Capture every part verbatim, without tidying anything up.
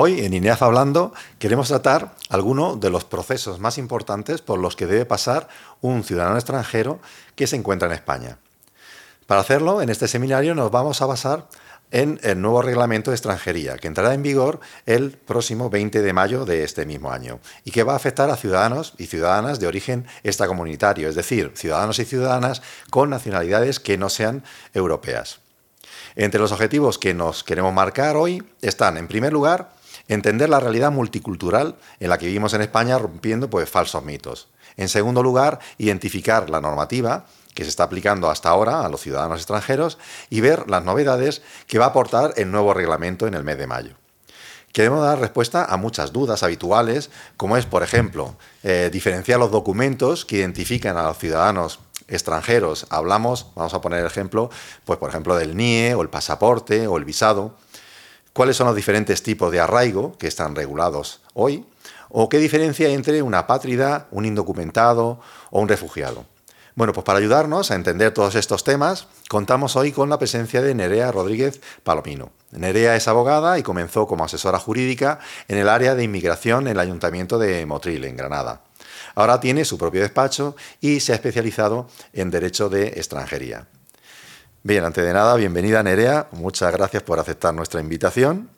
Hoy, en INEAF Hablando, queremos tratar algunos de los procesos más importantes por los que debe pasar un ciudadano extranjero que se encuentra en España. Para hacerlo, en este seminario nos vamos a basar en el nuevo reglamento de extranjería, que entrará en vigor el próximo veinte de mayo de este mismo año y que va a afectar a ciudadanos y ciudadanas de origen extracomunitario, es decir, ciudadanos y ciudadanas con nacionalidades que no sean europeas. Entre los objetivos que nos queremos marcar hoy están, en primer lugar, entender la realidad multicultural en la que vivimos en España, rompiendo pues, falsos mitos. En segundo lugar, identificar la normativa que se está aplicando hasta ahora a los ciudadanos extranjeros y ver las novedades que va a aportar el nuevo reglamento en el mes de mayo. Queremos dar respuesta a muchas dudas habituales, como es, por ejemplo, eh, diferenciar los documentos que identifican a los ciudadanos extranjeros. Hablamos, vamos a poner el ejemplo, pues por ejemplo del N I E o el pasaporte o el visado. ¿Cuáles son los diferentes tipos de arraigo que están regulados hoy? ¿O qué diferencia hay entre una apátrida, un indocumentado o un refugiado? Bueno, pues para ayudarnos a entender todos estos temas, contamos hoy con la presencia de Nerea Rodríguez Palomino. Nerea es abogada y comenzó como asesora jurídica en el área de inmigración en el Ayuntamiento de Motril, en Granada. Ahora tiene su propio despacho y se ha especializado en Derecho de Extranjería. Bien, antes de nada, bienvenida Nerea, muchas gracias por aceptar nuestra invitación.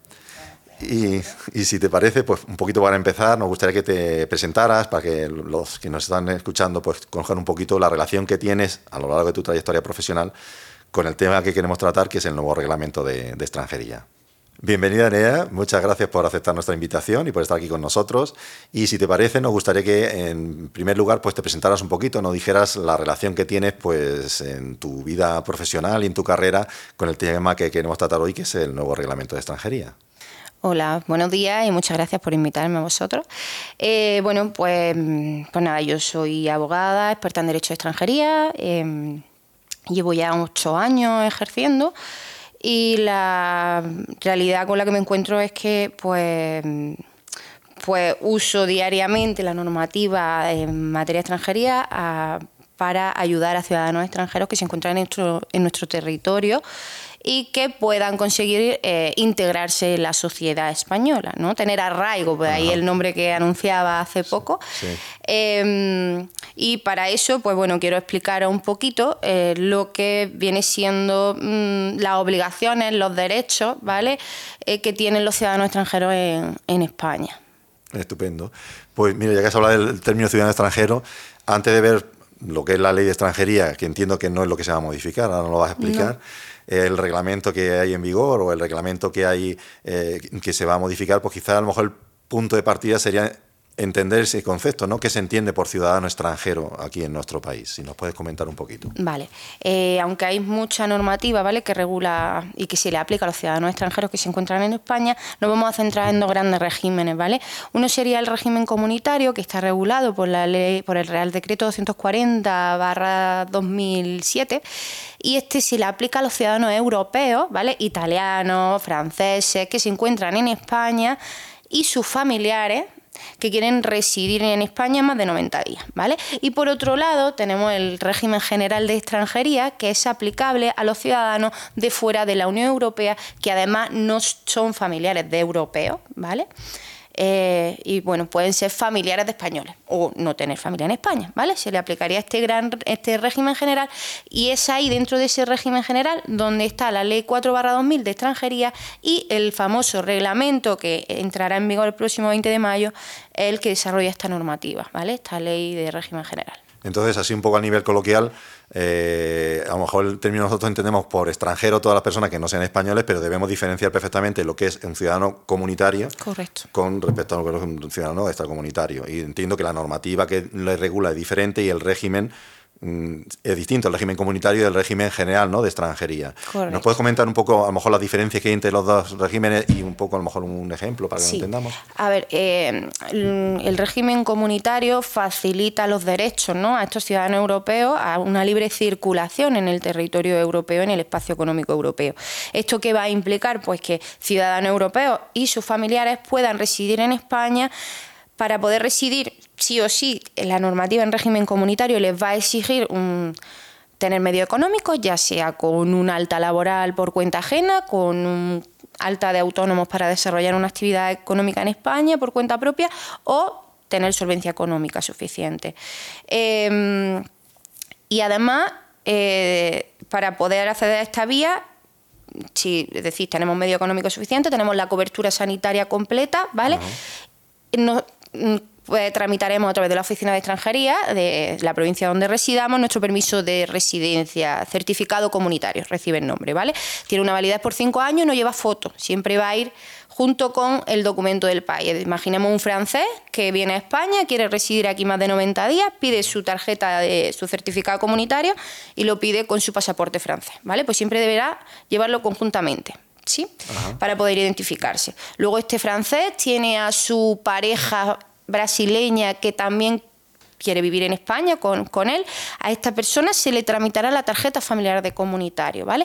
Y, y si te parece, pues un poquito para empezar, nos gustaría que te presentaras para que los que nos están escuchando pues conozcan un poquito la relación que tienes a lo largo de tu trayectoria profesional con el tema que queremos tratar, que es el nuevo reglamento de, de extranjería. Bienvenida, Nerea, muchas gracias por aceptar nuestra invitación y por estar aquí con nosotros. Y si te parece, nos gustaría que, en primer lugar, pues te presentaras un poquito, nos dijeras la relación que tienes pues, en tu vida profesional y en tu carrera con el tema que queremos tratar hoy, que es el nuevo reglamento de extranjería. Hola, buenos días y muchas gracias por invitarme a vosotros. Eh, bueno, pues, pues nada, yo soy abogada, experta en Derecho de Extranjería, eh, llevo ya ocho años ejerciendo y la realidad con la que me encuentro es que pues, pues uso diariamente la normativa en materia de extranjería a, para ayudar a ciudadanos extranjeros que se encuentran en nuestro, en nuestro territorio y que puedan conseguir eh, integrarse en la sociedad española, ¿no? Tener arraigo, pues ahí el nombre que anunciaba hace poco. Sí, sí. Eh, y para eso, pues bueno, quiero explicar un poquito eh, lo que viene siendo mmm, las obligaciones, los derechos, ¿vale? Eh, que tienen los ciudadanos extranjeros en, en España. Estupendo. Pues mira, ya que has hablado del término ciudadano extranjero, antes de ver lo que es la ley de extranjería, que entiendo que no es lo que se va a modificar, ahora no lo vas a explicar, no. El reglamento que hay en vigor o el reglamento que hay eh, que se va a modificar, pues quizás a lo mejor el punto de partida sería entender ese concepto, ¿no? ¿Qué se entiende por ciudadano extranjero aquí en nuestro país? Si nos puedes comentar un poquito. Vale. Eh, aunque hay mucha normativa, ¿vale?, que regula y que se le aplica a los ciudadanos extranjeros que se encuentran en España, nos vamos a centrar en dos grandes regímenes, ¿vale? Uno sería el régimen comunitario, que está regulado por la ley, por el Real Decreto doscientos cuarenta barra dos mil siete, y este se le aplica a los ciudadanos europeos, ¿vale?, italianos, franceses, que se encuentran en España y sus familiares que quieren residir en España más de noventa días, ¿vale? Y por otro lado tenemos el régimen general de extranjería, que es aplicable a los ciudadanos de fuera de la Unión Europea, que además no son familiares de europeos, ¿vale? Eh, y bueno, pueden ser familiares de españoles o no tener familia en España, ¿vale? Se le aplicaría este gran este régimen general, y es ahí, dentro de ese régimen general, donde está la ley cuatro barra dos mil de extranjería y el famoso reglamento que entrará en vigor el próximo veinte de mayo, el que desarrolla esta normativa, ¿vale? Esta ley de régimen general. Entonces, así un poco a nivel coloquial, eh, a lo mejor el término nosotros entendemos por extranjero todas las personas que no sean españoles, pero debemos diferenciar perfectamente lo que es un ciudadano comunitario. Correcto. Con respecto a lo que es un ciudadano extracomunitario. Y entiendo que la normativa que le regula es diferente y el régimen es distinto, el régimen comunitario del régimen general, ¿no?, de extranjería. Correcto. ¿Nos puedes comentar un poco, a lo mejor, las diferencias que hay entre los dos regímenes y un poco, a lo mejor, un ejemplo para que sí lo entendamos? A ver, eh, el régimen comunitario facilita los derechos, ¿no?, a estos ciudadanos europeos a una libre circulación en el territorio europeo, en el espacio económico europeo. ¿Esto qué va a implicar? Pues que ciudadanos europeos y sus familiares puedan residir en España. Para poder residir, sí o sí, la normativa en régimen comunitario les va a exigir un, tener medios económicos, ya sea con una alta laboral por cuenta ajena, con un alta de autónomos para desarrollar una actividad económica en España por cuenta propia, o tener solvencia económica suficiente. Eh, y además, eh, para poder acceder a esta vía, si, es decir, tenemos medio económico suficiente, tenemos la cobertura sanitaria completa, ¿vale? Uh-huh. Nos, pues, tramitaremos a través de la Oficina de Extranjería de la provincia donde residamos nuestro permiso de residencia, certificado comunitario, recibe el nombre, ¿vale? Tiene una validez por cinco años, no lleva foto, siempre va a ir junto con el documento del país. Imaginemos un francés que viene a España, quiere residir aquí más de noventa días, pide su tarjeta de su certificado comunitario y lo pide con su pasaporte francés, ¿vale? Pues siempre deberá llevarlo conjuntamente, ¿sí? Ajá. Para poder identificarse. Luego este francés tiene a su pareja brasileña que también quiere vivir en España con, con él. A esta persona se le tramitará la tarjeta familiar de comunitario, ¿vale?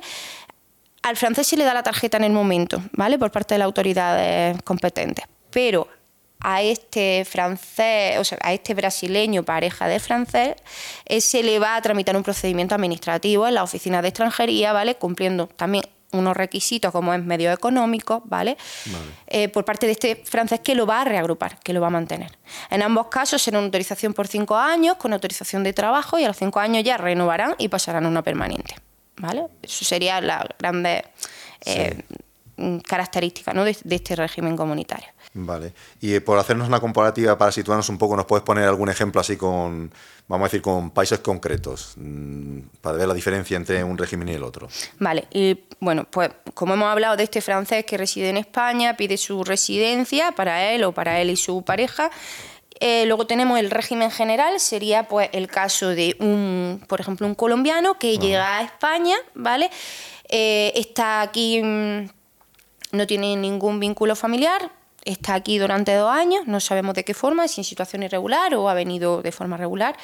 Al francés se le da la tarjeta en el momento, ¿vale? Por parte de las autoridades competentes. Pero a este francés, o sea, a este brasileño, pareja de francés, eh, se le va a tramitar un procedimiento administrativo en la Oficina de Extranjería, ¿vale? Cumpliendo también unos requisitos como es medios económicos, ¿vale? Vale. Eh, por parte de este francés que lo va a reagrupar, que lo va a mantener. En ambos casos será una autorización por cinco años, con autorización de trabajo, y a los cinco años ya renovarán y pasarán a una permanente. ¿Vale? Eso sería la grande eh, sí. característica, ¿no? de, de este régimen comunitario. Vale. Y eh, por hacernos una comparativa, para situarnos un poco, ¿nos puedes poner algún ejemplo así con, vamos a decir, con países concretos, mmm, para ver la diferencia entre un régimen y el otro? Vale. Y bueno, pues como hemos hablado de este francés que reside en España, pide su residencia para él o para él y su pareja. Eh, luego tenemos el régimen general, sería pues el caso de un, por ejemplo, un colombiano que uh-huh. llega a España, ¿vale? Eh, está aquí, mmm, no tiene ningún vínculo familiar, está aquí durante dos años, no sabemos de qué forma, si en situación irregular o ha venido de forma regular.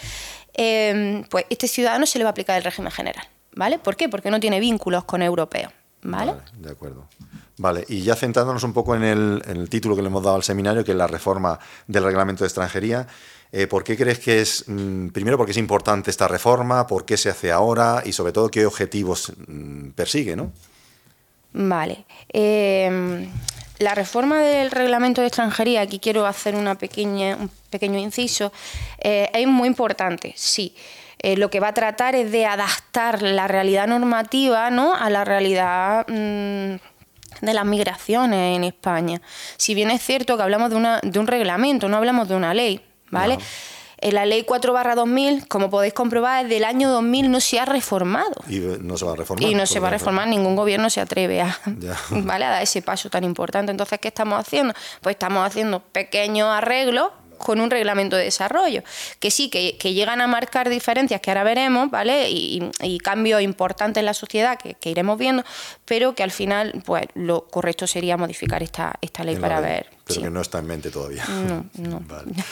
Eh, pues este ciudadano se le va a aplicar el régimen general, ¿vale? ¿Por qué? Porque no tiene vínculos con europeos, ¿vale? Vale, de acuerdo. Vale, y ya centrándonos un poco en el, en el título que le hemos dado al seminario, que es la reforma del reglamento de extranjería, eh, ¿por qué crees que es, mmm, primero, por qué es importante esta reforma, por qué se hace ahora y sobre todo qué objetivos mmm, persigue, ¿no? Vale. Eh, la reforma del reglamento de extranjería, aquí quiero hacer una pequeña, un pequeño inciso, eh, es muy importante, sí. Eh, lo que va a tratar es de adaptar la realidad normativa, ¿no?, a la realidad mmm, de las migraciones en España. Si bien es cierto que hablamos de, una, de un reglamento, no hablamos de una ley, ¿vale? No. En la ley cuatro barra dos mil, como podéis comprobar, desde el año dos mil no se ha reformado. Y no se va a reformar. Y no se va a reformar, ningún gobierno se atreve a, ¿vale? a dar ese paso tan importante. Entonces, ¿qué estamos haciendo? Pues estamos haciendo pequeños arreglos con un reglamento de desarrollo, que sí, que, que llegan a marcar diferencias que ahora veremos, ¿vale? Y, y cambios importantes en la sociedad que, que iremos viendo, pero que al final, pues lo correcto sería modificar esta, esta ley en para ley, ver. Pero sí. que no está en mente todavía. No, no. Vale. no.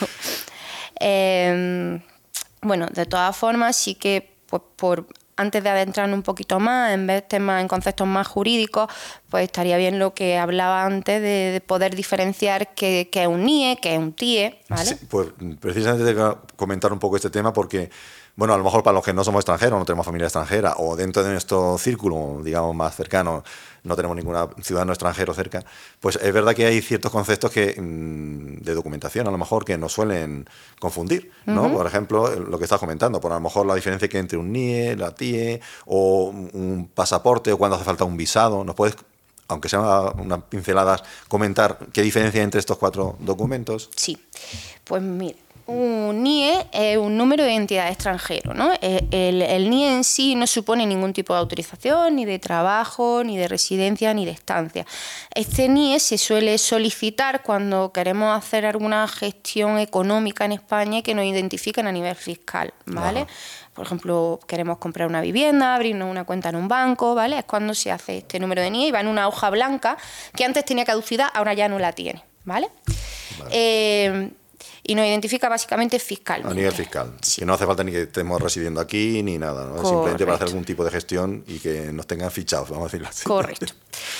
Eh, bueno, de todas formas, sí que pues, por antes de adentrarnos un poquito más en ver temas en conceptos más jurídicos, pues estaría bien lo que hablaba antes de, de poder diferenciar qué, qué es un N I E, qué es un T I E, ¿vale? Sí, pues precisamente te voy a comentar un poco este tema porque, bueno, a lo mejor para los que no somos extranjeros, no tenemos familia extranjera, o dentro de nuestro círculo, digamos, más cercano, no tenemos ningún ciudadano extranjero cerca, pues es verdad que hay ciertos conceptos que de documentación, a lo mejor, que nos suelen confundir, ¿no? Uh-huh. Por ejemplo, lo que estás comentando, por a lo mejor la diferencia que hay entre un N I E, la T I E, o un pasaporte, o cuando hace falta un visado. ¿Nos puedes, aunque sea unas pinceladas, comentar qué diferencia hay entre estos cuatro documentos? Sí, pues mira. Un N I E es un número de identidad extranjero, ¿no? El, el, el N I E en sí no supone ningún tipo de autorización, ni de trabajo, ni de residencia, ni de estancia. Este N I E se suele solicitar cuando queremos hacer alguna gestión económica en España y que nos identifiquen a nivel fiscal, ¿vale? Ajá. Por ejemplo, queremos comprar una vivienda, abrirnos una cuenta en un banco, ¿vale? Es cuando se hace este número de N I E y va en una hoja blanca que antes tenía caducidad, ahora ya no la tiene, ¿vale? Vale. Eh, Y nos identifica básicamente fiscalmente. A nivel fiscal. Sí. Que no hace falta ni que estemos residiendo aquí ni nada, ¿no? Simplemente para hacer algún tipo de gestión y que nos tengan fichados, vamos a decirlo así. Correcto.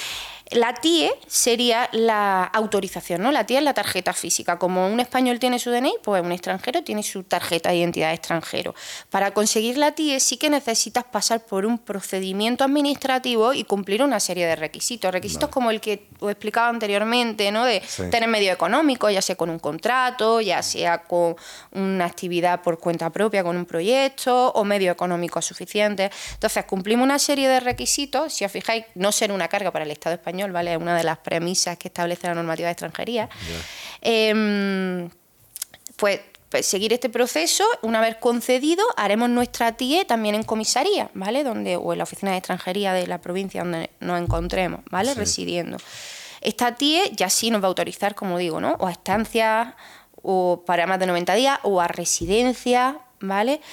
La T I E sería la autorización, ¿no? La T I E es la tarjeta física. Como un español tiene su D N I, pues un extranjero tiene su tarjeta de identidad de extranjero. Para conseguir la T I E sí que necesitas pasar por un procedimiento administrativo y cumplir una serie de requisitos. Requisitos vale. Como el que os explicaba anteriormente, ¿no? De sí. tener medio económico, ya sea con un contrato, ya sea con una actividad por cuenta propia, con un proyecto, o medio económico suficiente. Entonces, cumplimos una serie de requisitos. Si os fijáis, no ser una carga para el Estado español, ¿vale? Es una de las premisas que establece la normativa de extranjería. Yeah. Eh, pues, pues seguir este proceso, una vez concedido, haremos nuestra T I E también en comisaría, ¿vale? Donde, o en la oficina de extranjería de la provincia donde nos encontremos, ¿vale? Sí. Residiendo. Esta T I E ya sí nos va a autorizar, como digo, ¿no? O a estancias, o para más de noventa días, o a residencia, ¿vale?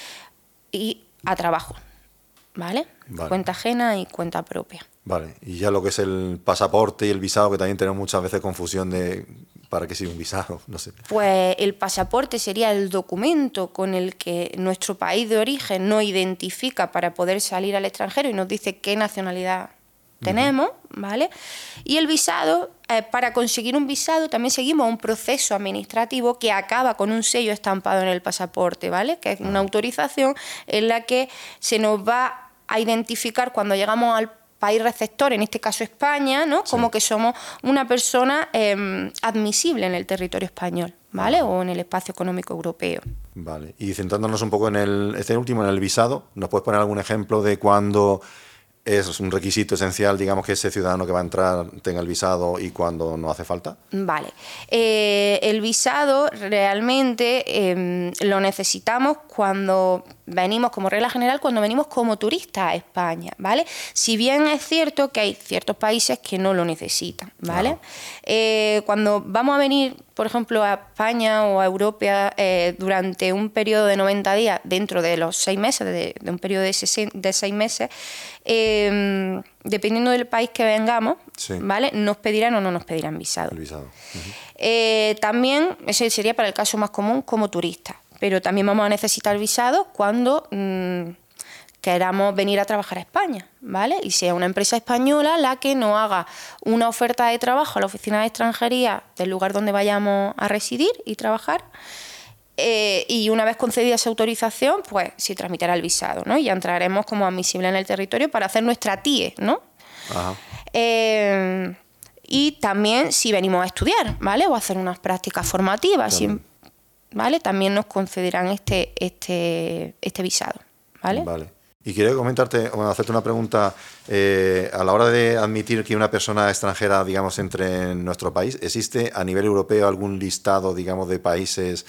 Y a trabajo, ¿vale? Vale. Cuenta ajena y cuenta propia. Vale, y ya lo que es el pasaporte y el visado, que también tenemos muchas veces confusión de para qué sirve un visado, no sé. Pues el pasaporte sería el documento con el que nuestro país de origen nos identifica para poder salir al extranjero y nos dice qué nacionalidad tenemos, uh-huh. ¿vale? Y el visado, eh, para conseguir un visado también seguimos un proceso administrativo que acaba con un sello estampado en el pasaporte, ¿vale? Que es una uh-huh. autorización en la que se nos va a identificar cuando llegamos al país receptor, en este caso España, ¿no? Como sí. que somos una persona eh, admisible en el territorio español, ¿vale? Ah. O en el espacio económico europeo. Vale. Y centrándonos un poco en el, este último, en el visado, ¿nos puedes poner algún ejemplo de cuándo es un requisito esencial, digamos, que ese ciudadano que va a entrar tenga el visado y cuándo no hace falta? Vale. Eh, el visado realmente eh, lo necesitamos cuando venimos, como regla general, cuando venimos como turistas a España, ¿vale? Si bien es cierto que hay ciertos países que no lo necesitan, ¿vale? Claro. Eh, cuando vamos a venir, por ejemplo, a España o a Europa eh, durante un periodo de noventa días, dentro de los seis meses, de, de un periodo de, seis, de seis meses, eh, dependiendo del país que vengamos, sí. ¿vale? Nos pedirán o no nos pedirán visado. El visado. Uh-huh. eh, también, ese sería para el caso más común como turista, pero también vamos a necesitar visado cuando mmm, queramos venir a trabajar a España, ¿vale? Y sea una empresa española la que nos haga una oferta de trabajo a la oficina de extranjería del lugar donde vayamos a residir y trabajar. Eh, y una vez concedida esa autorización, pues se tramitará el visado, ¿no? Y ya entraremos como admisible en el territorio para hacer nuestra T I E, ¿no? Ajá. Eh, y también si venimos a estudiar, ¿vale? O a hacer unas prácticas formativas, si, ¿vale? También nos concederán este, este, este visado, ¿vale? Vale. Y quería comentarte, bueno, hacerte una pregunta. Eh, a la hora de admitir que una persona extranjera, digamos, entre en nuestro país, ¿existe a nivel europeo algún listado, digamos, de países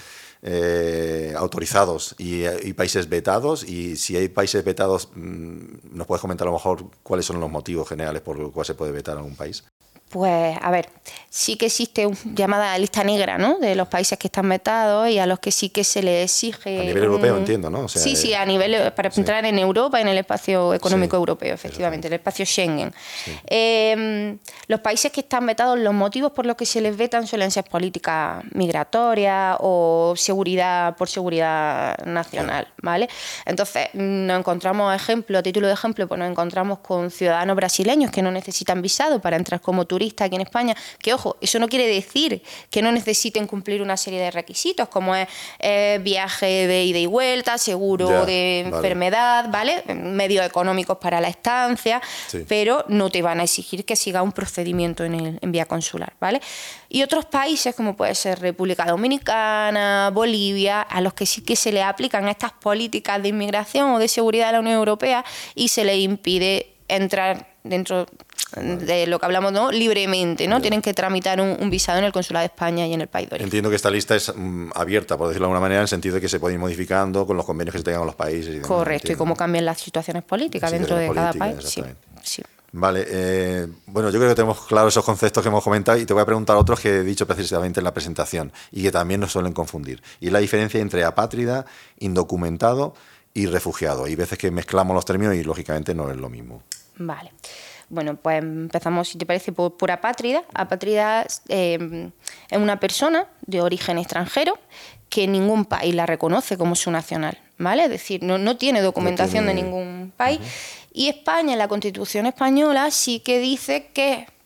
eh, autorizados y, y países vetados? Y si hay países vetados, ¿nos puedes comentar a lo mejor cuáles son los motivos generales por los cuales se puede vetar a algún país? Pues, a ver, sí que existe una llamada lista negra, ¿no? De los países que están vetados y a los que sí que se les exige... A nivel un... europeo, entiendo, ¿no? O sea, sí, sí, a nivel... Para sí. entrar en Europa, en el espacio económico sí, europeo, efectivamente, el espacio Schengen. Sí. Eh, los países que están vetados, los motivos por los que se les vetan suelen ser políticas migratorias o seguridad por seguridad nacional, claro. ¿vale? Entonces, nos encontramos ejemplo, a título de ejemplo, pues nos encontramos con ciudadanos brasileños que no necesitan visado para entrar como turistas aquí en España, que ojo, eso no quiere decir que no necesiten cumplir una serie de requisitos, como es eh, viaje de ida y vuelta, seguro ya, de vale. enfermedad, ¿vale? Medios económicos para la estancia, sí. pero no te van a exigir que siga un procedimiento en, el, en vía consular, ¿vale? Y otros países, como puede ser República Dominicana, Bolivia, a los que sí que se le aplican estas políticas de inmigración o de seguridad de la Unión Europea y se les impide entrar dentro de lo que hablamos, ¿no? libremente, ¿no? Bien. Tienen que tramitar un, un visado en el Consulado de España y en el país de origen. Entiendo que esta lista es um, abierta, por decirlo de alguna manera, en el sentido de que se puede ir modificando con los convenios que se tengan con los países. Y demás, correcto, entiendo. Y cómo cambian las situaciones políticas sí, dentro de políticas, cada país. Sí, sí. Vale, eh, bueno, yo creo que tenemos claros esos conceptos que hemos comentado y te voy a preguntar otros que he dicho precisamente en la presentación y que también nos suelen confundir. Y es la diferencia entre apátrida, indocumentado y refugiado. Hay veces que mezclamos los términos y lógicamente no es lo mismo. Vale. Bueno, pues empezamos, si te parece, por, por apátrida. Apátrida eh, es una persona de origen extranjero que ningún país la reconoce como su nacional, ¿vale? Es decir, no, no tiene documentación no tiene... de ningún país. Uh-huh. Y España, en la Constitución española, sí que dice que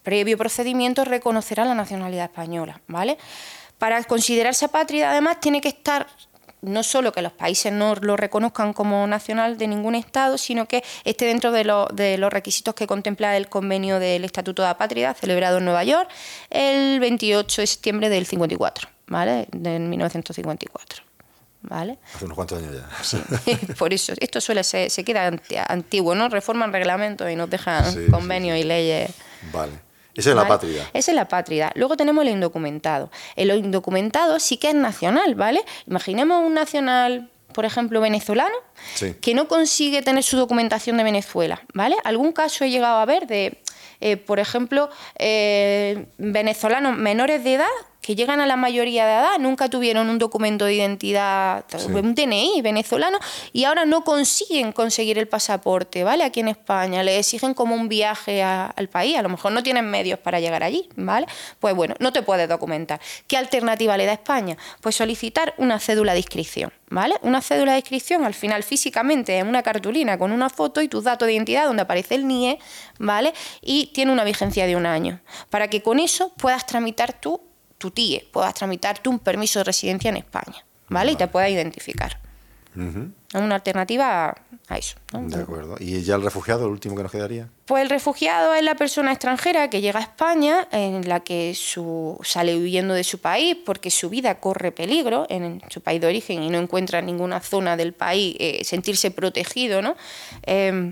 previo procedimiento, reconocerá la nacionalidad española, ¿vale? Para considerarse apátrida, además, tiene que estar no solo que los países no lo reconozcan como nacional de ningún Estado, sino que esté dentro de, lo, de los requisitos que contempla el convenio del Estatuto de Apátrida, celebrado en Nueva York el veintiocho de septiembre del cincuenta y cuatro, ¿vale? De mil novecientos cincuenta y cuatro. ¿Vale? Hace unos cuantos años ya. Sí. Por eso, esto suele ser, se queda antiguo, ¿no? Reforman reglamentos y nos dejan sí, convenios sí, sí. y leyes. Vale. Esa es ¿Vale? la apátrida. Esa es la apátrida. Luego tenemos el indocumentado. El indocumentado sí que es nacional, ¿vale? Imaginemos un nacional, por ejemplo, venezolano, sí. que no consigue tener su documentación de Venezuela, ¿vale? Algún caso he llegado a ver de, eh, por ejemplo, eh, venezolanos menores de edad que llegan a la mayoría de edad, nunca tuvieron un documento de identidad, sí. un D N I venezolano, y ahora no consiguen conseguir el pasaporte, ¿vale? Aquí en España, le exigen como un viaje a, al país, a lo mejor no tienen medios para llegar allí, ¿vale? Pues bueno, no te puedes documentar. ¿Qué alternativa le da España? Pues solicitar una cédula de inscripción, ¿vale? Una cédula de inscripción, al final, físicamente, es una cartulina con una foto y tus datos de identidad, donde aparece el N I E, ¿vale? Y tiene una vigencia de un año, para que con eso puedas tramitar tú tu T I E, puedas tramitarte un permiso de residencia en España, ¿vale? vale. Y te puedas identificar. Uh-huh. Es una alternativa a eso, ¿no? De acuerdo. ¿Y ya el refugiado, el último que nos quedaría? Pues el refugiado es la persona extranjera que llega a España, en la que su, sale huyendo de su país porque su vida corre peligro en su país de origen y no encuentra en ninguna zona del país eh, sentirse protegido, ¿no? Eh,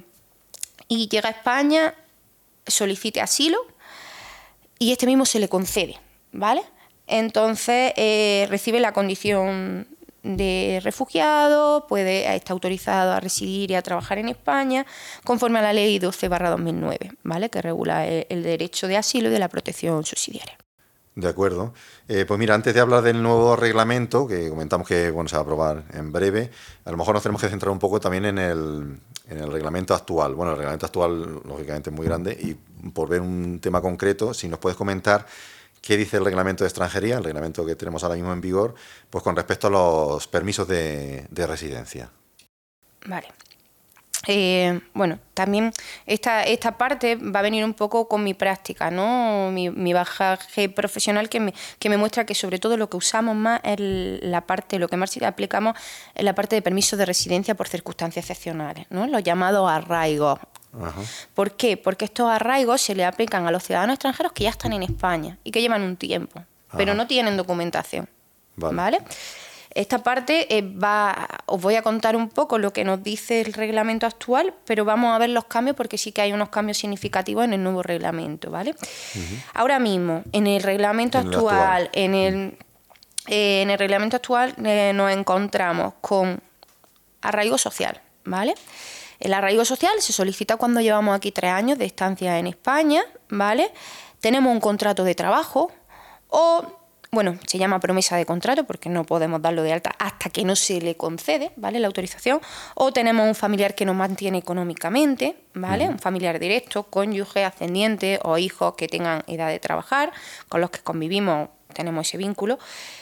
y llega a España, solicite asilo y este mismo se le concede, ¿vale? Entonces eh, recibe la condición de refugiado, puede estar autorizado a residir y a trabajar en España conforme a la ley doce barra dos mil nueve, ¿vale? Que regula el, el derecho de asilo y de la protección subsidiaria. De acuerdo. Eh, pues mira, antes de hablar del nuevo reglamento, que comentamos que bueno, se va a aprobar en breve, a lo mejor nos tenemos que centrar un poco también en el, en el reglamento actual. Bueno, el reglamento actual, lógicamente, es muy grande y por ver un tema concreto, si nos puedes comentar qué dice el reglamento de extranjería, el reglamento que tenemos ahora mismo en vigor, pues con respecto a los permisos de, de residencia. Vale. Eh, bueno, también esta, esta parte va a venir un poco con mi práctica, ¿no? Mi, mi bagaje profesional que me, que me muestra que sobre todo lo que usamos más es la parte, lo que más aplicamos es la parte de permisos de residencia por circunstancias excepcionales, ¿no? Los llamados arraigos. Ajá. ¿Por qué? Porque estos arraigos se le aplican a los ciudadanos extranjeros que ya están en España y que llevan un tiempo, Ajá. pero no tienen documentación. Vale. ¿Vale? Esta parte eh, va, os voy a contar un poco lo que nos dice el reglamento actual, pero vamos a ver los cambios porque sí que hay unos cambios significativos en el nuevo reglamento, ¿vale? Uh-huh. Ahora mismo, en el reglamento en actual, actual, en el, eh, en el reglamento actual eh, nos encontramos con arraigo social, ¿vale? El arraigo social se solicita cuando llevamos aquí tres años de estancia en España, ¿vale? Tenemos un contrato de trabajo o, bueno, se llama promesa de contrato porque no podemos darlo de alta hasta que no se le concede, ¿vale? La autorización. O tenemos un familiar que nos mantiene económicamente, ¿vale? Uh-huh. Un familiar directo, cónyuge, ascendiente o hijos que tengan edad de trabajar, con los que convivimos, tenemos ese vínculo.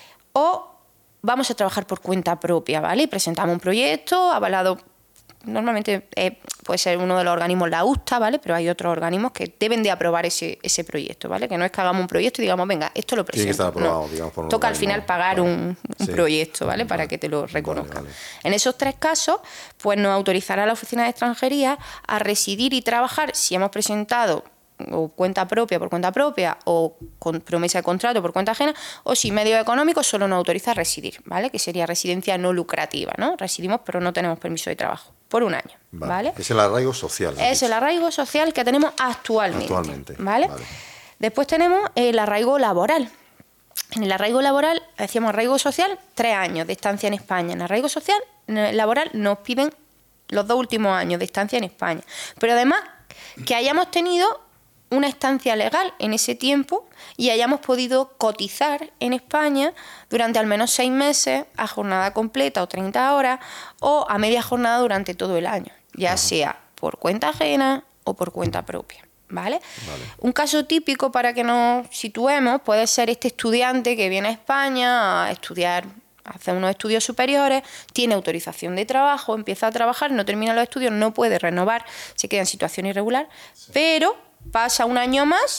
O vamos a trabajar por cuenta propia, ¿vale? Y presentamos un proyecto avalado. Normalmente eh, puede ser uno de los organismos la U S T A, ¿vale? Pero hay otros organismos que deben de aprobar ese, ese proyecto, ¿vale? Que no es que hagamos un proyecto y digamos, venga, esto lo presento. Tiene que estar aprobado, no. digamos, por un Toca organismo. al final pagar Vale. un, un sí. proyecto, ¿vale? Vale. Para que te lo reconozcan. Vale, vale. En esos tres casos, pues nos autorizará la Oficina de Extranjería a residir y trabajar si hemos presentado o cuenta propia por cuenta propia o con promesa de contrato por cuenta ajena, o si medios económicos solo nos autoriza a residir, ¿vale? Que sería residencia no lucrativa, ¿no? Residimos pero no tenemos permiso de trabajo por un año, ¿vale? ¿vale? Es el arraigo social. Es el arraigo social que tenemos actualmente, actualmente ¿vale? vale. Después tenemos el arraigo laboral. En el arraigo laboral, decíamos arraigo social, tres años de estancia en España. En arraigo social, en el laboral nos piden los dos últimos años de estancia en España. Pero además que hayamos tenido una estancia legal en ese tiempo y hayamos podido cotizar en España durante al menos seis meses a jornada completa o treinta horas o a media jornada durante todo el año, ya Ajá. sea por cuenta ajena o por cuenta propia, ¿vale? Vale. Un caso típico para que nos situemos puede ser este estudiante que viene a España a estudiar, a hacer unos estudios superiores, tiene autorización de trabajo, empieza a trabajar, no termina los estudios, no puede renovar, se queda en situación irregular, sí. pero pasa un año más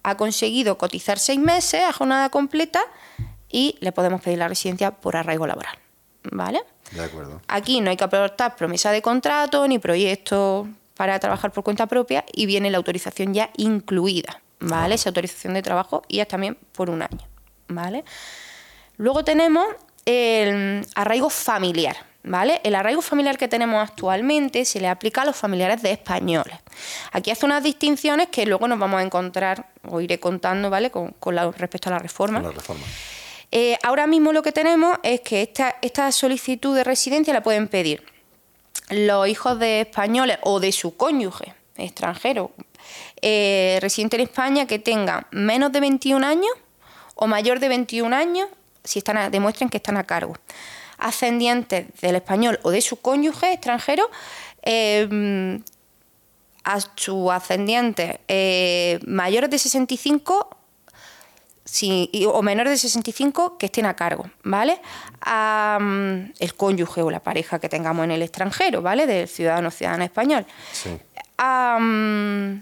ha conseguido cotizar seis meses a jornada completa y le podemos pedir la residencia por arraigo laboral, ¿vale? De acuerdo. Aquí no hay que aportar promesa de contrato ni proyecto para trabajar por cuenta propia y viene la autorización ya incluida, ¿vale? Ah. Esa autorización de trabajo y es también por un año, ¿vale? Luego tenemos el arraigo familiar, ¿vale? El arraigo familiar que tenemos actualmente se le aplica a los familiares de españoles. Aquí hace unas distinciones que luego nos vamos a encontrar, o iré contando, ¿vale? Con, con la, respecto a la reforma. Con la reforma. Eh, ahora mismo lo que tenemos es que esta, esta solicitud de residencia la pueden pedir los hijos de españoles o de su cónyuge extranjero eh, residente en España que tengan menos de veintiún años o mayor de veintiún años si están a, demuestren que están a cargo. Ascendientes del español o de su cónyuge extranjero, eh, a sus ascendientes eh, mayores de sesenta y cinco si, o menores de sesenta y cinco que estén a cargo, ¿vale? A, um, el cónyuge o la pareja que tengamos en el extranjero, ¿vale? Del ciudadano o ciudadana español. Sí. A, um,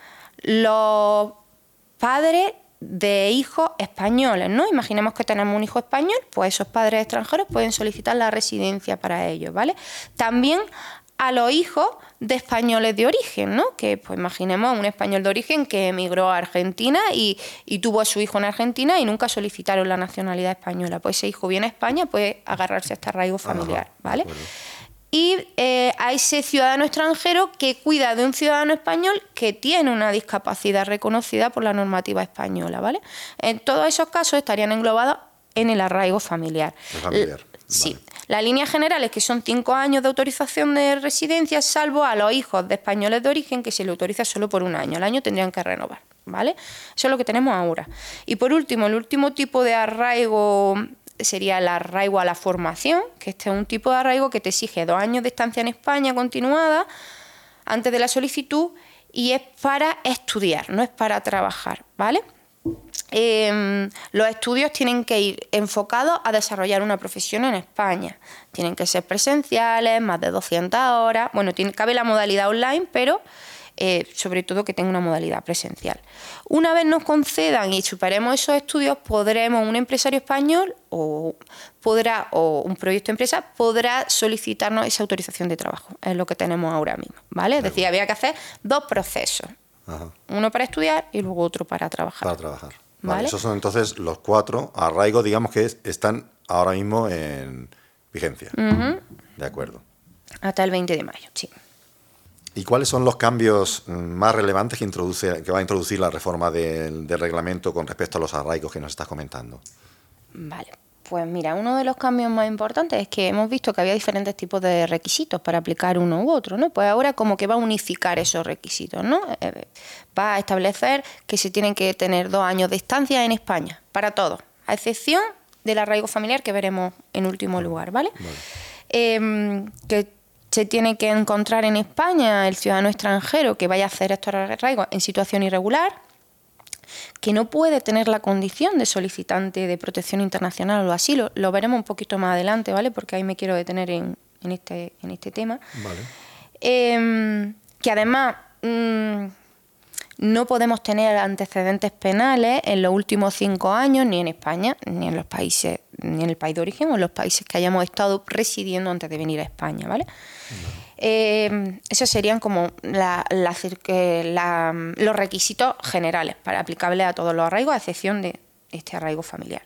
los padres de hijos españoles, ¿no? Imaginemos que tenemos un hijo español, pues esos padres extranjeros pueden solicitar la residencia para ellos, ¿vale? También a los hijos de españoles de origen, ¿no? Que pues imaginemos un español de origen que emigró a Argentina y, y tuvo a su hijo en Argentina y nunca solicitaron la nacionalidad española. Pues ese hijo viene a España, puede agarrarse a este arraigo familiar, Ajá, ¿vale? Bueno. Y eh, a ese ciudadano extranjero que cuida de un ciudadano español que tiene una discapacidad reconocida por la normativa española, ¿vale? En todos esos casos estarían englobados en el arraigo familiar. El familiar. L- sí. Vale. La línea general es que son cinco años de autorización de residencia, salvo a los hijos de españoles de origen, que se le autoriza solo por un año. Al año tendrían que renovar, ¿vale? Eso es lo que tenemos ahora. Y por último, el último tipo de arraigo sería el arraigo a la formación, que este es un tipo de arraigo que te exige dos años de estancia en España continuada antes de la solicitud y es para estudiar, no es para trabajar, ¿vale? Eh, los estudios tienen que ir enfocados a desarrollar una profesión en España. Tienen que ser presenciales, más de doscientas horas. Bueno, tiene, cabe la modalidad online, pero eh, sobre todo que tenga una modalidad presencial. Una vez nos concedan y superemos esos estudios, podremos, un empresario español o, podrá, o un proyecto de empresa podrá solicitarnos esa autorización de trabajo. Es lo que tenemos ahora mismo, ¿vale? Es decir, había que hacer dos procesos. Ajá. Uno para estudiar y luego otro para trabajar. Para trabajar. Vale, ¿vale? Esos son entonces los cuatro arraigos, digamos, que es, están ahora mismo en vigencia. Uh-huh. De acuerdo. Hasta el veinte de mayo, sí. ¿Y cuáles son los cambios más relevantes que, introduce, que va a introducir la reforma del, del reglamento con respecto a los arraigos que nos estás comentando? Vale. Pues mira, uno de los cambios más importantes es que hemos visto que había diferentes tipos de requisitos para aplicar uno u otro, ¿no? Pues ahora como que va a unificar esos requisitos, ¿no? Eh, va a establecer que se tienen que tener dos años de estancia en España, para todos, a excepción del arraigo familiar que veremos en último lugar, ¿vale? Vale. Eh, que se tiene que encontrar en España el ciudadano extranjero que vaya a hacer estos arraigos en situación irregular, que no puede tener la condición de solicitante de protección internacional o asilo. Lo veremos un poquito más adelante, ¿vale? Porque ahí me quiero detener en, en, este, en este tema. Vale. Eh, que además mmm, no podemos tener antecedentes penales en los últimos cinco años, ni en España, ni en los países, ni en el país de origen o en los países que hayamos estado residiendo antes de venir a España, ¿vale? Vale. Eh, esos serían como la, la, la, los requisitos generales para aplicables a todos los arraigos, a excepción de este arraigo familiar.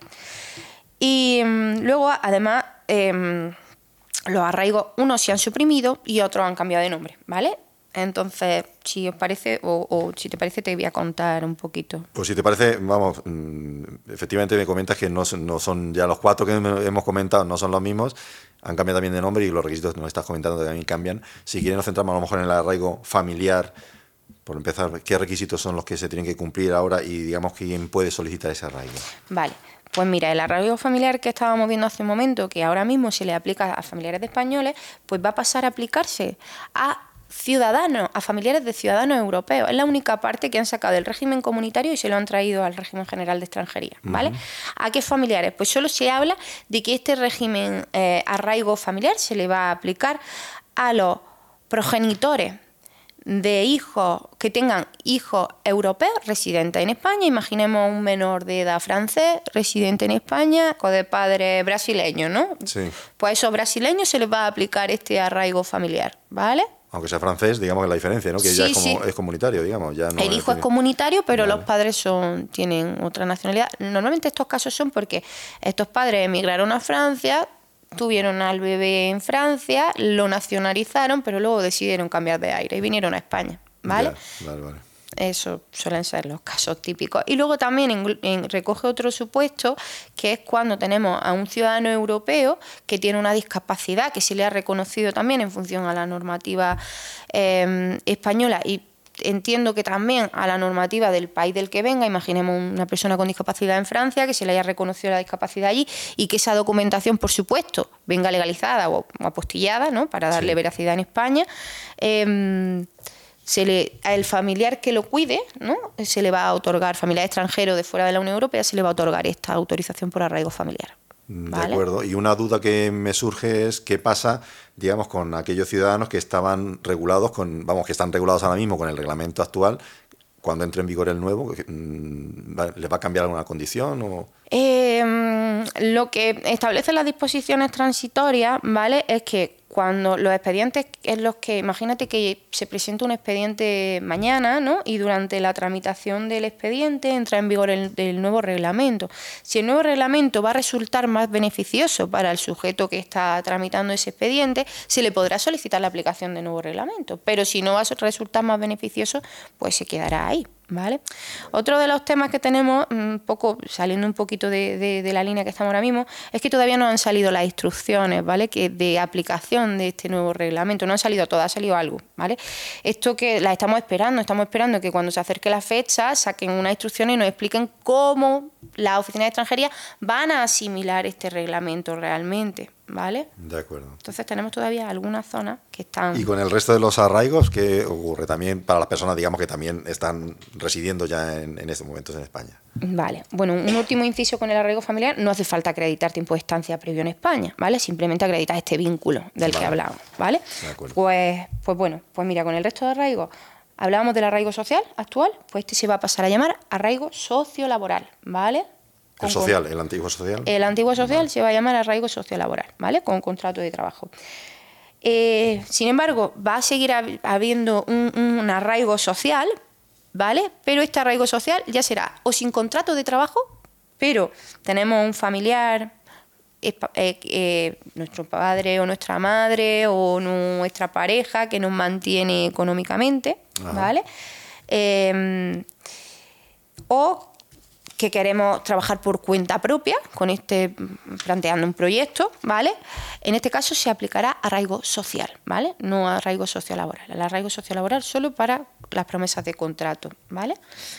Y um, luego, además, eh, los arraigos, unos se han suprimido y otros han cambiado de nombre, ¿vale? Entonces, si os parece, o, o si te parece, te voy a contar un poquito. Pues si te parece, vamos, efectivamente me comentas que no son, no son ya los cuatro que hemos comentado, no son los mismos, han cambiado también de nombre y los requisitos que nos estás comentando también cambian. Si quieren nos centramos a lo mejor en el arraigo familiar, por empezar, ¿qué requisitos son los que se tienen que cumplir ahora y digamos quién puede solicitar ese arraigo? Vale. Pues mira, el arraigo familiar que estábamos viendo hace un momento, que ahora mismo se le aplica a familiares de españoles, pues va a pasar a aplicarse a ciudadanos, a familiares de ciudadanos europeos. Es la única parte que han sacado del régimen comunitario y se lo han traído al régimen general de extranjería, ¿vale? Uh-huh. ¿A qué familiares? Pues solo se habla de que este régimen eh, arraigo familiar se le va a aplicar a los progenitores de hijos que tengan hijos europeos residentes en España. Imaginemos un menor de edad francés residente en España con de padres brasileños, ¿no? Sí. Pues a esos brasileños se les va a aplicar este arraigo familiar, ¿vale? Aunque sea francés, digamos que la diferencia, ¿no? Que Sí, ya es, como, sí. es comunitario, digamos. Ya no el hijo tiene... es comunitario, pero Vale. los padres son tienen otra nacionalidad. Normalmente estos casos son porque estos padres emigraron a Francia, tuvieron al bebé en Francia, lo nacionalizaron, pero luego decidieron cambiar de aire y vinieron a España, ¿vale? Ya, vale, vale. Eso suelen ser los casos típicos. Y luego también en, en, recoge otro supuesto, que es cuando tenemos a un ciudadano europeo que tiene una discapacidad que se le ha reconocido también en función a la normativa eh, española y entiendo que también a la normativa del país del que venga. Imaginemos una persona con discapacidad en Francia, que se le haya reconocido la discapacidad allí y que esa documentación, por supuesto, venga legalizada o, o apostillada, ¿no? Para darle sí. veracidad en España. Eh, se le, al familiar que lo cuide, ¿no? Se le va a otorgar, familiar extranjero de fuera de la Unión Europea, se le va a otorgar esta autorización por arraigo familiar. ¿Vale? De acuerdo. Y una duda que me surge es qué pasa, digamos, con aquellos ciudadanos que estaban regulados con, vamos, que están regulados ahora mismo con el reglamento actual, cuando entre en vigor el nuevo, ¿les va a cambiar alguna condición? O... Eh, lo que establecen las disposiciones transitorias, ¿vale? Es que cuando los expedientes en los que, imagínate que se presenta un expediente mañana, ¿no? Y durante la tramitación del expediente entra en vigor el, el nuevo reglamento. Si el nuevo reglamento va a resultar más beneficioso para el sujeto que está tramitando ese expediente, se le podrá solicitar la aplicación del nuevo reglamento. Pero si no va a resultar más beneficioso, pues se quedará ahí, ¿vale? Otro de los temas que tenemos, un poco saliendo un poquito de, de, de la línea que estamos ahora mismo, es que todavía no han salido las instrucciones, ¿vale? Que de aplicación de este nuevo reglamento. No han salido todas, ha salido algo, ¿vale? Esto que las estamos esperando, estamos esperando que cuando se acerque la fecha saquen una instrucción y nos expliquen cómo las oficinas de extranjería van a asimilar este reglamento realmente, ¿vale? De acuerdo. Entonces tenemos todavía algunas zonas que están... ¿Y con el resto de los arraigos qué ocurre también para las personas, digamos, que también están residiendo ya en, en estos momentos en España? Vale. Bueno, un último inciso con el arraigo familiar. No hace falta acreditar tiempo de estancia previo en España, ¿vale? Simplemente acreditar este vínculo del vale. que hablamos, ¿vale? De acuerdo. Pues, pues bueno, pues mira, con el resto de arraigos hablábamos del arraigo social actual, pues este se va a pasar a llamar arraigo sociolaboral, ¿vale? El social, el antiguo social. El antiguo social vale. se va a llamar arraigo sociolaboral, ¿vale? Con contrato de trabajo. Eh, sin embargo, va a seguir habiendo un, un arraigo social, ¿vale? Pero este arraigo social ya será o sin contrato de trabajo, pero tenemos un familiar, eh, eh, nuestro padre o nuestra madre o nuestra pareja que nos mantiene económicamente, Ajá. ¿vale? Eh, o que queremos trabajar por cuenta propia, con este planteando un proyecto, ¿vale? En este caso se aplicará arraigo social, ¿vale? No arraigo sociolaboral. El arraigo sociolaboral solo para las promesas de contrato, ¿vale?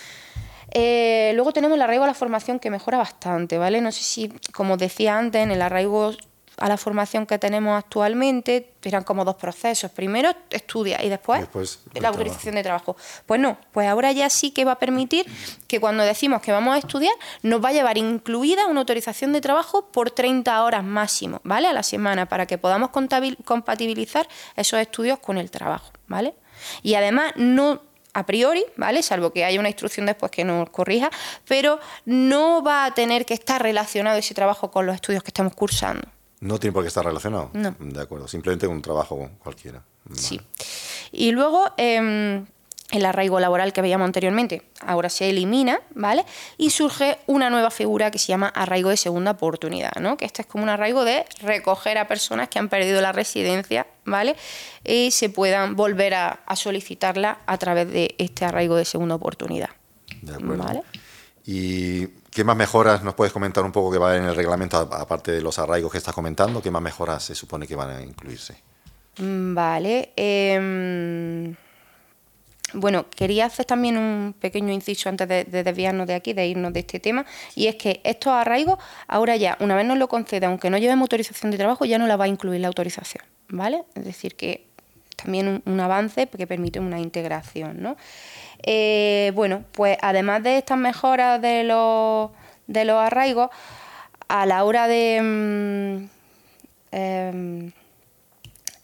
Eh, luego tenemos el arraigo a la formación, que mejora bastante, ¿vale? No sé si, como decía antes, en el arraigo a la formación que tenemos actualmente eran como dos procesos. Primero estudia y después, después la autorización de trabajo. Pues no, pues ahora ya sí que va a permitir que cuando decimos que vamos a estudiar nos va a llevar incluida una autorización de trabajo por treinta horas máximo, ¿vale? A la semana, para que podamos compatibilizar esos estudios con el trabajo, ¿vale? Y además no... a priori, ¿vale? Salvo que haya una instrucción después que nos corrija, pero no va a tener que estar relacionado ese trabajo con los estudios que estamos cursando. No tiene por qué estar relacionado. No. De acuerdo, simplemente un trabajo cualquiera. Vale. Sí. Y luego eh, el arraigo laboral que veíamos anteriormente, ahora se elimina, ¿vale? Y surge una nueva figura que se llama arraigo de segunda oportunidad, ¿no? Que este es como un arraigo de recoger a personas que han perdido la residencia, ¿vale? Y se puedan volver a, a solicitarla a través de este arraigo de segunda oportunidad. De acuerdo. ¿Vale? ¿Y qué más mejoras nos puedes comentar un poco que va a haber en el reglamento, aparte de los arraigos que estás comentando? ¿Qué más mejoras se supone que van a incluirse? Vale. Eh, bueno, quería hacer también un pequeño inciso antes de, de desviarnos de aquí, de irnos de este tema, y es que estos arraigos, ahora ya, una vez nos lo concede, aunque no llevemos autorización de trabajo, ya no la va a incluir la autorización, ¿vale? Es decir, que también un, un avance que permite una integración, ¿no? Eh, bueno, pues además de estas mejoras de los, de los arraigos, a la hora de, mm, eh,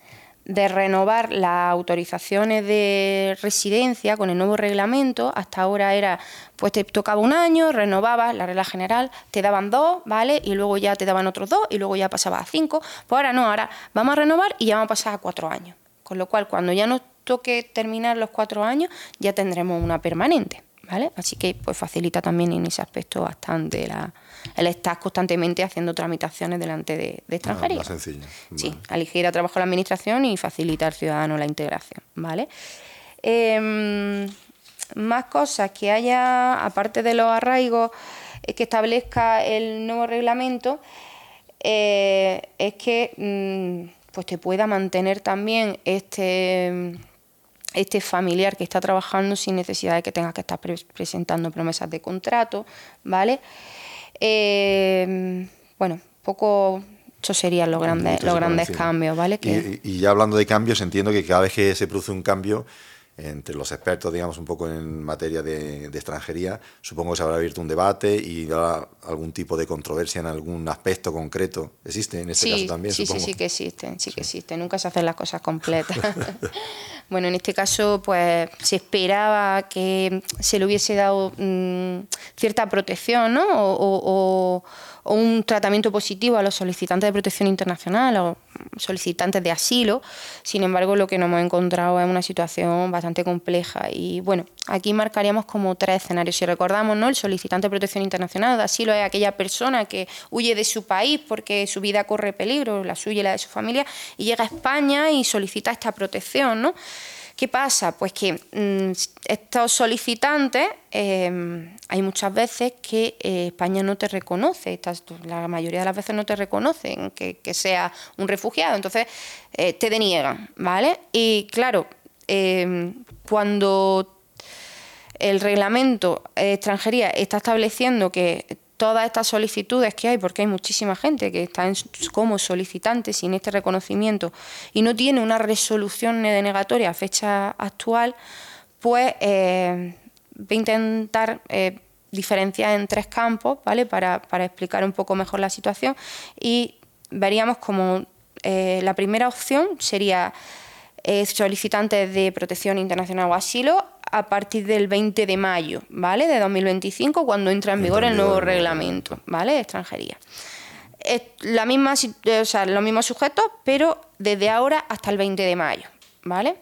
de renovar las autorizaciones de residencia con el nuevo reglamento. Hasta ahora era, pues te tocaba un año, renovabas la regla general, te daban dos, ¿vale? Y luego ya te daban otros dos y luego ya pasabas a cinco. Pues ahora no, ahora vamos a renovar y ya vamos a pasar a cuatro años. Con lo cual, cuando ya nos toque terminar los cuatro años, ya tendremos una permanente, ¿vale? Así que pues facilita también en ese aspecto bastante la, el estar constantemente haciendo tramitaciones delante de, de extranjería. Ah, más sencillo. Sí, Vale. aligera trabajo a la administración y facilita al ciudadano la integración, ¿vale? Eh, más cosas que haya, aparte de los arraigos eh, que establezca el nuevo reglamento, eh, es que mmm, pues te pueda mantener también este... este familiar que está trabajando sin necesidad de que tenga que estar pre presentando promesas de contrato, ¿vale? Eh, bueno, poco, eso serían los grandes, los grandes cambios, ¿vale? Que... Y, y ya hablando de cambios, entiendo que cada vez que se produce un cambio, entre los expertos, digamos, un poco en materia de, de extranjería, supongo que se habrá abierto un debate y habrá algún tipo de controversia en algún aspecto concreto. ¿Existe en este sí, caso también, sí, supongo? Sí, sí que existen, sí, sí que existen. Nunca se hacen las cosas completas. Bueno, en este caso, pues se esperaba que se le hubiese dado mmm, cierta protección, ¿no? O, o, o un tratamiento positivo a los solicitantes de protección internacional o solicitantes de asilo. Sin embargo, lo que nos hemos encontrado es una situación bastante compleja y, bueno, aquí marcaríamos como tres escenarios. Si recordamos, ¿no? El solicitante de protección internacional de asilo es aquella persona que huye de su país porque su vida corre peligro, la suya y la de su familia, y llega a España y solicita esta protección, ¿no? ¿Qué pasa? Pues que mmm, estos solicitantes, eh, hay muchas veces que eh, España no te reconoce, estas, la mayoría de las veces no te reconocen que, que sea un refugiado, entonces eh, te deniegan, ¿vale? Y claro, eh, cuando el reglamento de extranjería está estableciendo que todas estas solicitudes que hay, porque hay muchísima gente que está en, como solicitante sin este reconocimiento y no tiene una resolución denegatoria a fecha actual, pues eh, voy a intentar eh, diferenciar en tres campos, ¿vale? Para, para explicar un poco mejor la situación y veríamos como eh, la primera opción sería eh, solicitantes de protección internacional o asilo a partir del veinte de mayo, ¿vale? De dos mil veinticinco, cuando entra en vigor el nuevo reglamento, ¿vale? De extranjería. Es la misma, o sea, los mismos sujetos, pero desde ahora hasta el veinte de mayo, ¿vale?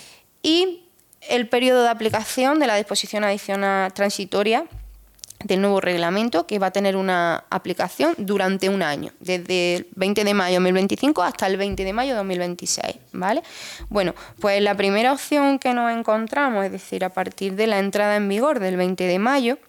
Y el periodo de aplicación de la disposición adicional transitoria del nuevo reglamento, que va a tener una aplicación durante un año, desde el veinte de mayo de dos mil veinticinco hasta el veinte de mayo de dos mil veintiséis, ¿vale? Bueno, pues la primera opción que nos encontramos, es decir, a partir de la entrada en vigor del veinte de mayo,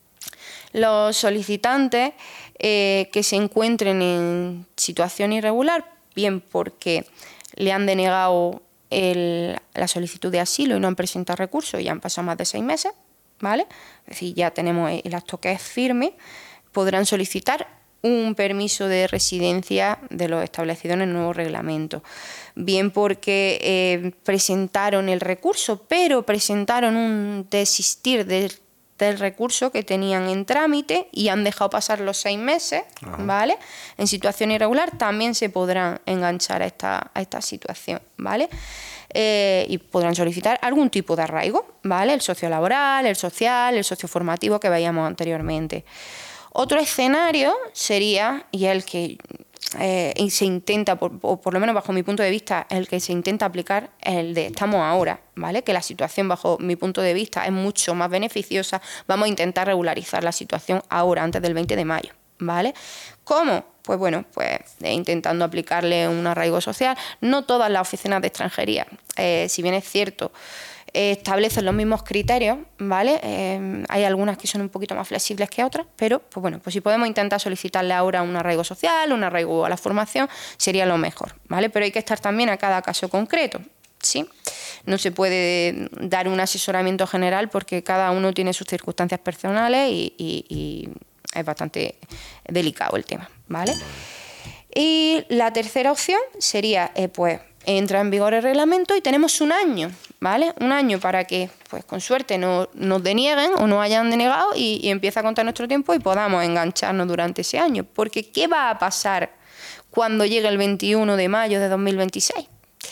los solicitantes eh, que se encuentren en situación irregular, bien porque le han denegado el, la solicitud de asilo y no han presentado recursos y han pasado más de seis meses, ¿vale? Es decir, ya tenemos el acto que es firme, podrán solicitar un permiso de residencia de los establecidos en el nuevo reglamento. Bien porque eh, presentaron el recurso, pero presentaron un desistir del, del recurso que tenían en trámite y han dejado pasar los seis meses, Ajá. ¿vale? En situación irregular también se podrán enganchar a esta, a esta situación, ¿vale? Eh, y podrán solicitar algún tipo de arraigo, ¿vale? El sociolaboral, el social, el socioformativo que veíamos anteriormente. Otro escenario sería, y el que eh, se intenta, por, o por lo menos bajo mi punto de vista, el que se intenta aplicar es el de estamos ahora, ¿vale? Que la situación bajo mi punto de vista es mucho más beneficiosa. Vamos a intentar regularizar la situación ahora, antes del veinte de mayo, ¿vale? ¿Cómo? Pues bueno, pues eh, intentando aplicarle un arraigo social. No todas las oficinas de extranjería, eh, si bien es cierto, eh, establecen los mismos criterios, ¿vale? Eh, hay algunas que son un poquito más flexibles que otras, pero pues bueno, pues si podemos intentar solicitarle ahora un arraigo social, un arraigo a la formación, sería lo mejor, ¿vale? Pero hay que estar también a cada caso concreto, ¿sí? No se puede dar un asesoramiento general porque cada uno tiene sus circunstancias personales y, y, y es bastante delicado el tema, ¿vale? Y la tercera opción sería, eh, pues, entra en vigor el reglamento y tenemos un año, ¿vale? Un año para que, pues, con suerte no, nos denieguen o no hayan denegado y, y empieza a contar nuestro tiempo y podamos engancharnos durante ese año. Porque, ¿qué va a pasar cuando llegue el veintiuno de mayo de dos mil veintiséis?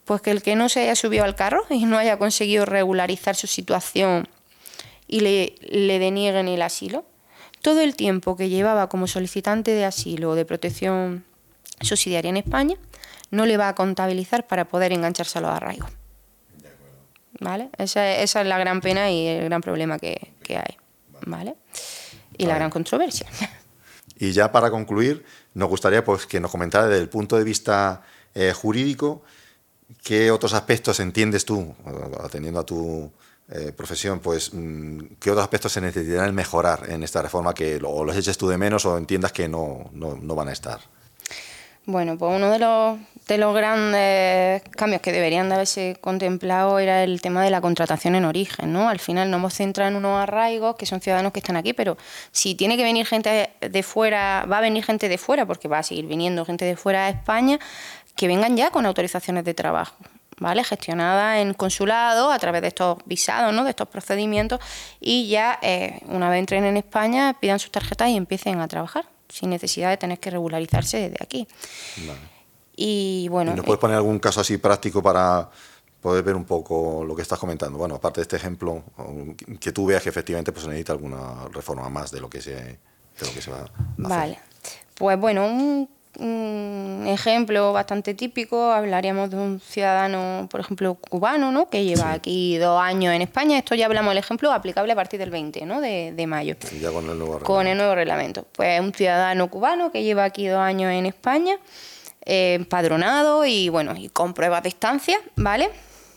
Pues que el que no se haya subido al carro y no haya conseguido regularizar su situación y le, le denieguen el asilo, todo el tiempo que llevaba como solicitante de asilo o de protección subsidiaria en España no le va a contabilizar para poder engancharse a los arraigos. ¿Vale? Esa, esa es la gran pena y el gran problema que, que hay. ¿Vale? Y la gran controversia. Y ya para concluir, nos gustaría pues, que nos comentara desde el punto de vista eh, jurídico qué otros aspectos entiendes tú, atendiendo a tu eh, profesión, pues qué otros aspectos se necesitarán mejorar en esta reforma que o los eches tú de menos o entiendas que no, no, no van a estar. Bueno, pues uno de los, de los grandes cambios que deberían de haberse contemplado era el tema de la contratación en origen, ¿no? Al final nos hemos centrado en unos arraigos que son ciudadanos que están aquí, pero si tiene que venir gente de fuera, va a venir gente de fuera, porque va a seguir viniendo gente de fuera a España, que vengan ya con autorizaciones de trabajo, ¿vale? Gestionadas en consulado a través de estos visados, ¿no? De estos procedimientos, y ya eh, una vez entren en España pidan sus tarjetas y empiecen a trabajar, sin necesidad de tener que regularizarse desde aquí. Vale. Y bueno, ¿Y nos puedes poner algún caso así práctico para poder ver un poco lo que estás comentando? Bueno, aparte de este ejemplo, que tú veas que efectivamente pues, se necesita alguna reforma más de lo que se, de lo que se va a hacer. Vale, pues bueno, un, un ejemplo bastante típico, hablaríamos de un ciudadano, por ejemplo, cubano, ¿no? Que lleva sí. aquí dos años en España. Esto ya hablamos del ejemplo aplicable a partir del veinte, ¿no? de, de mayo. Sí, ya con el nuevo reglamento. Con el nuevo reglamento. Pues un ciudadano cubano que lleva aquí dos años en España, eh, empadronado y, bueno, y con pruebas de estancia, ¿vale?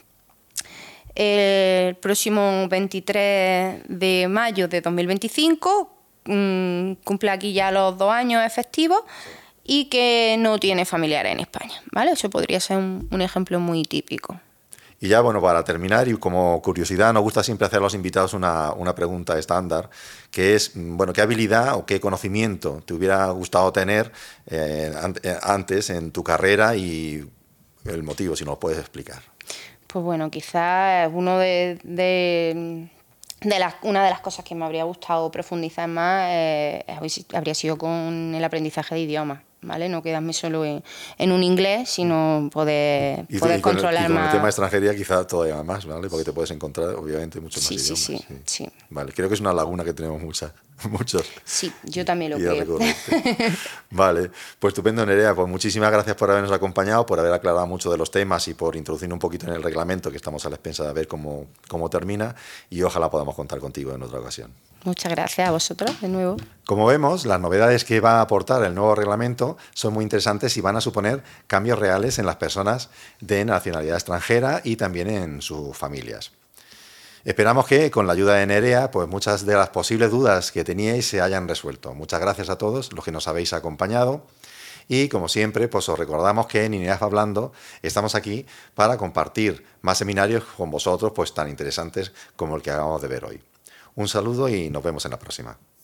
El próximo veintitrés de mayo de dos mil veinticinco mmm, cumple aquí ya los dos años efectivos y que no tiene familiares en España, ¿vale? Eso podría ser un, un ejemplo muy típico. Y ya, bueno, para terminar, y como curiosidad, nos gusta siempre hacer a los invitados una, una pregunta estándar, que es, bueno, ¿qué habilidad o qué conocimiento te hubiera gustado tener eh, antes en tu carrera y el motivo, si nos lo puedes explicar? Pues bueno, quizás uno de, de, de las, una de las cosas que me habría gustado profundizar más eh, habría sido con el aprendizaje de idiomas, ¿vale? No quedarme solo en, en un inglés, sino poder, y, poder y con controlar el, y con más. el tema de extranjería quizás todavía más, ¿vale? Porque te puedes encontrar, obviamente, muchos sí, más sí, idiomas. Sí, sí, sí. Vale, creo que es una laguna que tenemos muchas. Muchos. Sí, yo también lo creo. Vale, pues estupendo, Nerea. Pues muchísimas gracias por habernos acompañado, por haber aclarado mucho de los temas y por introducir un poquito en el reglamento, que estamos a la expensa de ver cómo, cómo termina, y ojalá podamos contar contigo en otra ocasión. Muchas gracias a vosotros de nuevo. Como vemos, las novedades que va a aportar el nuevo reglamento son muy interesantes y van a suponer cambios reales en las personas de nacionalidad extranjera y también en sus familias. Esperamos que con la ayuda de Nerea, pues muchas de las posibles dudas que teníais se hayan resuelto. Muchas gracias a todos los que nos habéis acompañado y, como siempre, pues os recordamos que en I N E A F Hablando estamos aquí para compartir más seminarios con vosotros, pues tan interesantes como el que acabamos de ver hoy. Un saludo y nos vemos en la próxima.